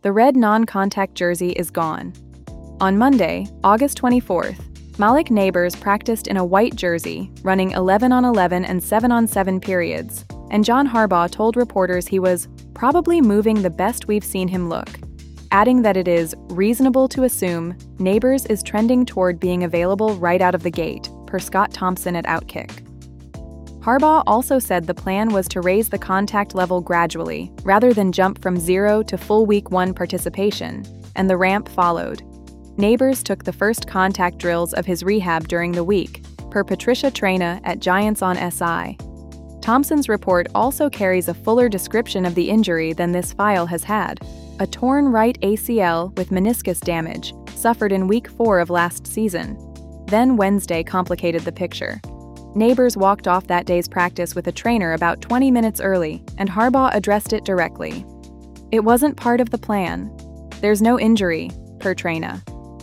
The red non-contact jersey is gone. On Monday, August 24th, Malik Neighbors practiced in a white jersey, running 11-on-11 and 7-on-7 periods, and John Harbaugh told reporters he was probably moving the best we've seen him look, adding that it is reasonable to assume Neighbors is trending toward being available right out of the gate, per Scott Thompson at Outkick. Harbaugh also said the plan was to raise the contact level gradually, rather than jump from 0 to full Week 1 participation, and the ramp followed. Neighbors took the first contact drills of his rehab during the week, per Patricia Traina at Giants on SI. Thompson's report also carries a fuller description of the injury than this file has had: a torn right ACL with meniscus damage, suffered in Week 4 of last season. Then Wednesday complicated the picture. Neighbors walked off that day's practice with a trainer about 20 minutes early, and Harbaugh addressed it directly. It wasn't part of the plan. There's no injury, per Traina.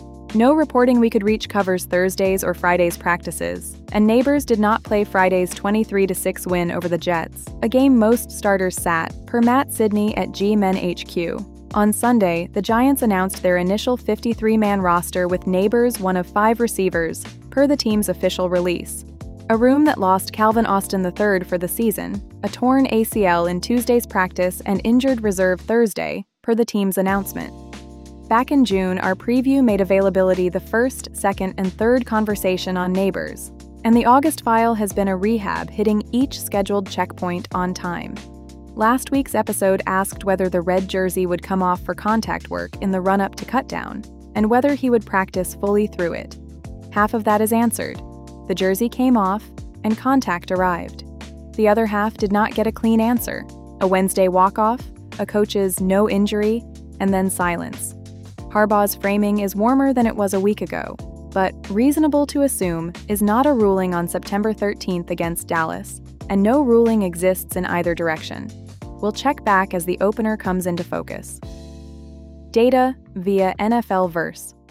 No reporting we could reach covers Thursdays or Fridays practices, and Neighbors did not play Friday's 23-6 win over the Jets, a game most starters sat, per Matt Sidney at G-Men HQ. On Sunday, the Giants announced their initial 53-man roster with Neighbors one of 5 receivers, per the team's official release. A room that lost Calvin Austin III for the season, a torn ACL in Tuesday's practice, and injured reserve Thursday, per the team's announcement. Back in June, our preview made availability the first, second, and third conversation on Neighbors, and the August file has been a rehab hitting each scheduled checkpoint on time. Last week's episode asked whether the red jersey would come off for contact work in the run-up to cutdown, and whether he would practice fully through it. Half of that is answered. The jersey came off, and contact arrived. The other half did not get a clean answer: a Wednesday walk-off, a coach's no injury, and then silence. Harbaugh's framing is warmer than it was a week ago, but reasonable to assume is not a ruling on September 13th against Dallas, and no ruling exists in either direction. We'll check back as the opener comes into focus. Data via NFL Verse.